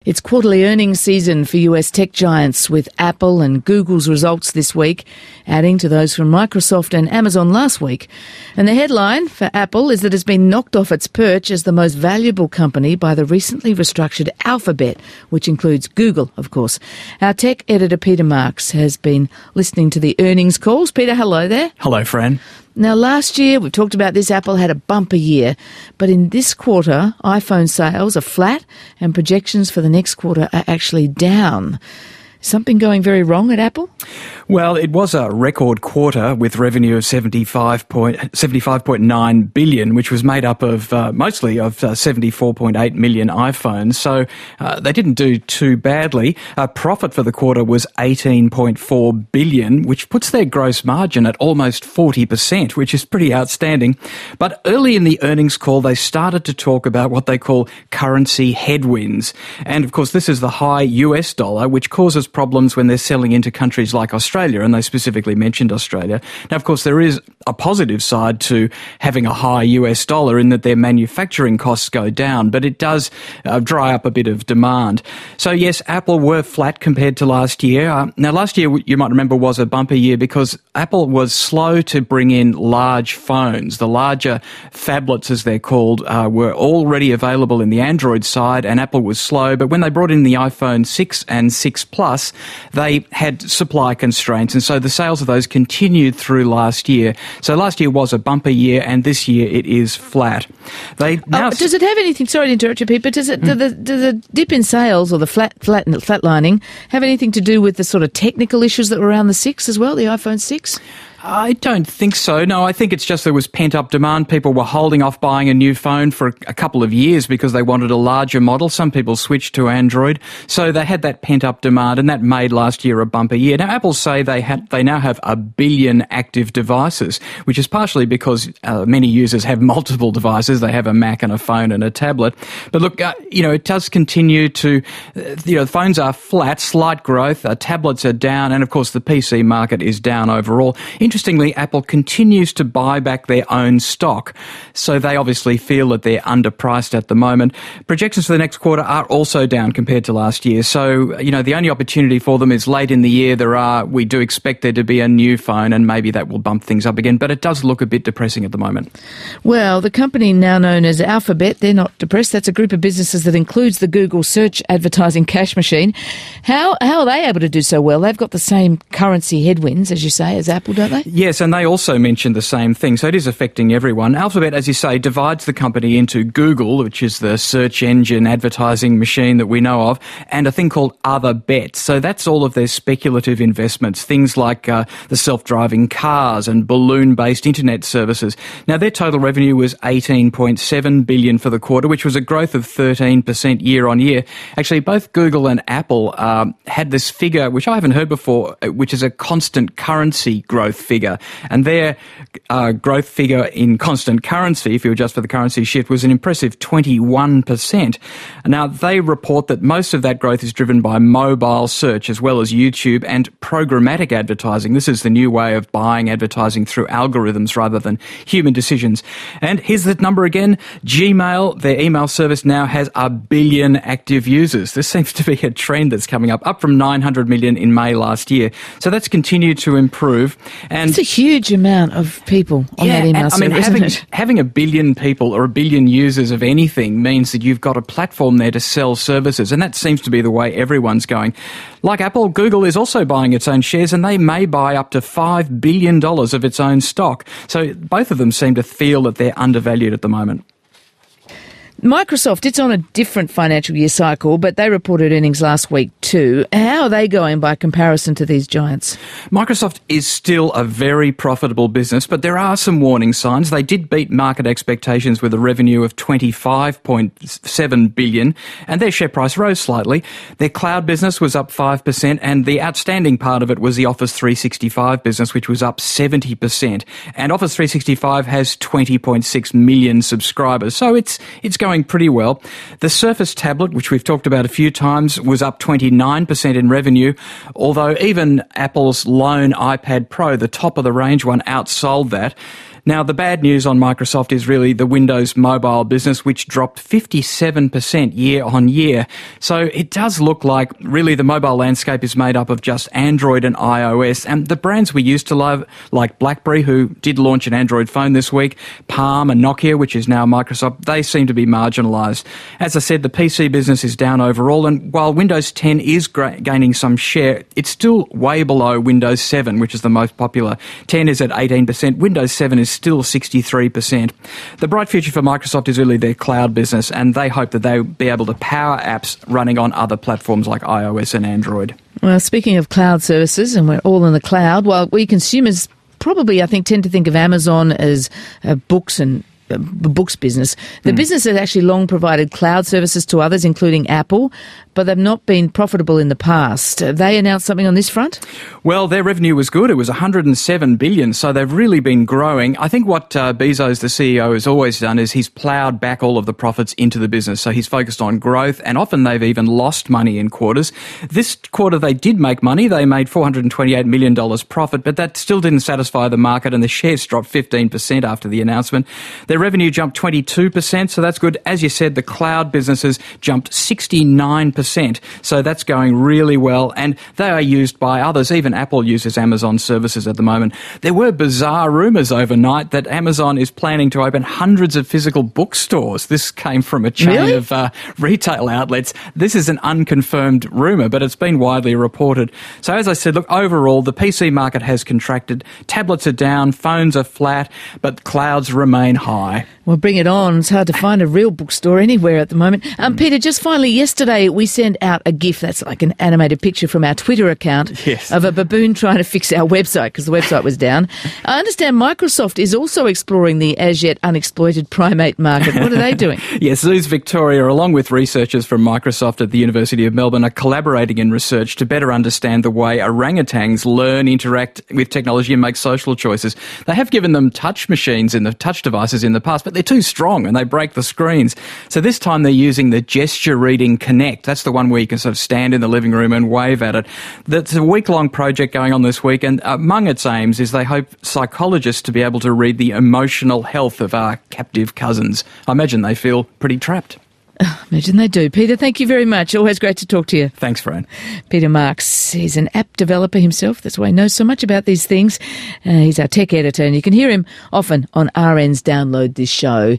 It's quarterly earnings season for US tech giants, with Apple and Google's results this week, adding to those from Microsoft and Amazon last week. And the headline for Apple is that it's been knocked off its perch as the most valuable company by the recently restructured Alphabet, which includes Google, of course. Our tech editor, Peter Marks, has been listening to the earnings calls. Peter, hello there. Hello, Fran. Now, last year, we've talked about this, Apple had a bumper year, but in this quarter, iPhone sales are flat and projections for the next quarter are actually down. Something going very wrong at Apple? Well, it was a record quarter with revenue of $75.9 billion, which was made up of mostly of 74.8 million iPhones. So they didn't do too badly. Profit for the quarter was $18.4 billion, which puts their gross margin at almost 40%, which is pretty outstanding. But early in the earnings call, they started to talk about what they call currency headwinds. And of course, this is the high US dollar, which causes problems when they're selling into countries like Australia, and they specifically mentioned Australia. Now, of course, there is a positive side to having a high US dollar in that their manufacturing costs go down, but it does dry up a bit of demand. So, yes, Apple were flat compared to last year. Now, last year, you might remember, was a bumper year because Apple was slow to bring in large phones. The larger phablets, as they're called, were already available in the Android side, and Apple was slow. But when they brought in the iPhone 6 and 6 Plus, they had supply constraints, and so the sales of those continued through last year. So last year was a bumper year, and this year it is flat. Does it have anything? Sorry to interrupt you, Pete, but does the dip in sales or the flatlining have anything to do with the sort of technical issues that were around the 6 as well, the iPhone 6? I don't think so. No, I think it's just there was pent-up demand. People were holding off buying a new phone for a couple of years because they wanted a larger model. Some people switched to Android. So they had that pent-up demand, and that made last year a bumper year. Now, Apple say they now have 1 billion active devices, which is partially because many users have multiple devices. They have a Mac and a phone and a tablet. But look, it does continue to, phones are flat, slight growth, tablets are down, and of course the PC market is down overall. Interestingly, Apple continues to buy back their own stock, so they obviously feel that they're underpriced at the moment. Projections for the next quarter are also down compared to last year, so the only opportunity for them is late in the year. We do expect there to be a new phone, and maybe that will bump things up again, but it does look a bit depressing at the moment. Well, the company now known as Alphabet, they're not depressed. That's a group of businesses that includes the Google search advertising cash machine. How are they able to do so well? They've got the same currency headwinds, as you say, as Apple, don't they? Yes, and they also mentioned the same thing, so it is affecting everyone. Alphabet, as you say, divides the company into Google, which is the search engine advertising machine that we know of, and a thing called Other Bets. So that's all of their speculative investments, things like the self-driving cars and balloon-based internet services. Now, their total revenue was $18.7 billion for the quarter, which was a growth of 13% year on year. Actually, both Google and Apple had this figure, which I haven't heard before, which is a constant currency growth figure. And their growth figure in constant currency, if you adjust for the currency shift, was an impressive 21%. Now, they report that most of that growth is driven by mobile search as well as YouTube and programmatic advertising. This is the new way of buying advertising through algorithms rather than human decisions. And here's the number again. Gmail, their email service, now has 1 billion active users. This seems to be a trend that's coming up from 900 million in May last year. So that's continued to improve. And it's a huge amount of people on that email server, isn't it? Having 1 billion people or 1 billion users of anything means that you've got a platform there to sell services, and that seems to be the way everyone's going. Like Apple, Google is also buying its own shares, and they may buy up to $5 billion of its own stock. So both of them seem to feel that they're undervalued at the moment. Microsoft, it's on a different financial year cycle, but they reported earnings last week too. How are they going by comparison to these giants? Microsoft is still a very profitable business, but there are some warning signs. They did beat market expectations with a revenue of $25.7 billion, and their share price rose slightly. Their cloud business was up 5%, and the outstanding part of it was the Office 365 business, which was up 70%. And Office 365 has 20.6 million subscribers, so it's going pretty well. The Surface tablet, which we've talked about a few times, was up 29% in revenue, although even Apple's lone iPad Pro, the top of the range one, outsold that. Now, the bad news on Microsoft is really the Windows mobile business, which dropped 57% year on year. So it does look like really the mobile landscape is made up of just Android and iOS. And the brands we used to love, like BlackBerry, who did launch an Android phone this week, Palm and Nokia, which is now Microsoft, they seem to be marginalised. As I said, the PC business is down overall. And while Windows 10 is gaining some share, it's still way below Windows 7, which is the most popular. 10 is at 18%. Windows 7 is still 63%. The bright future for Microsoft is really their cloud business, and they hope that they'll be able to power apps running on other platforms like iOS and Android. Well, speaking of cloud services, and we're all in the cloud, well, we consumers probably, I think, tend to think of Amazon as books and the books business. The business has actually long provided cloud services to others, including Apple, but they've not been profitable in the past. Have they announced something on this front? Well, their revenue was good. It was $107 billion, so they've really been growing. I think what Bezos, the CEO, has always done is he's ploughed back all of the profits into the business. So he's focused on growth, and often they've even lost money in quarters. This quarter they did make money. They made $428 million profit, but that still didn't satisfy the market, and the shares dropped 15% after the announcement. Their revenue jumped 22%, so that's good. As you said, the cloud businesses jumped 69%. So that's going really well, and they are used by others. Even Apple uses Amazon services at the moment. There were bizarre rumours overnight that Amazon is planning to open hundreds of physical bookstores. This came from a chain of retail outlets. This is an unconfirmed rumour, but it's been widely reported. So as I said, look, overall, the PC market has contracted. Tablets are down, phones are flat, but clouds remain high. Well, bring it on. It's hard to find a real bookstore anywhere at the moment. Peter, just finally, yesterday we sent out a GIF, that's like an animated picture from our Twitter account, of a baboon trying to fix our website because the website was down. I understand Microsoft is also exploring the as-yet unexploited primate market. What are they doing? Yes, Zoos Victoria, along with researchers from Microsoft at the University of Melbourne, are collaborating in research to better understand the way orangutans learn, interact with technology and make social choices. They have given them touch machines in the touch devices in the past, but they're too strong and they break the screens. So this time they're using the Gesture Reading Connect. That's the one where you can sort of stand in the living room and wave at it. That's a week-long project going on this week, and among its aims is they hope psychologists to be able to read the emotional health of our captive cousins. I imagine they feel pretty trapped. Imagine they do. Peter, thank you very much. Always great to talk to you. Thanks, Fran. Peter Marks, he's an app developer himself. That's why he knows so much about these things. He's our tech editor, and you can hear him often on RN's Download This Show.